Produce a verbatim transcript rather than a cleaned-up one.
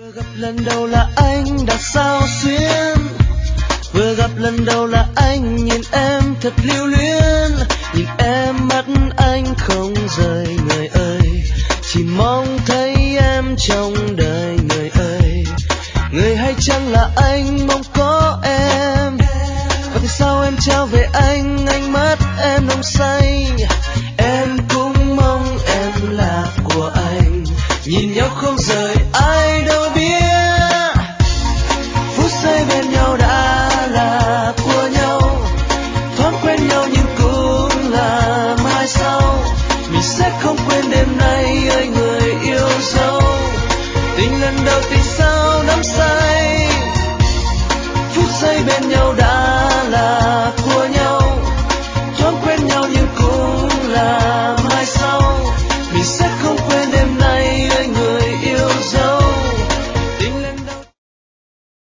Vừa gặp lần đầu là anh đã sao xuyến, vừa gặp lần đầu là anh nhìn em thật lưu luyến, nhìn em mắt anh không rời người ơi, chỉ mong thấy em trong đời người ơi. Người hay chăng là anh mong có em, và tại sao em trao về anh ánh mắt em nồng say. Em cũng mong em là của anh, nhìn nhau không rời ai đâu biết. Phút giây bên nhau đã là của nhau, thoáng quên nhau nhưng cũng là mai sau. Mình sẽ không quên đêm nay ơi người yêu dấu, tình lần đầu tình sau nắm say. Phút giây bên nhau đã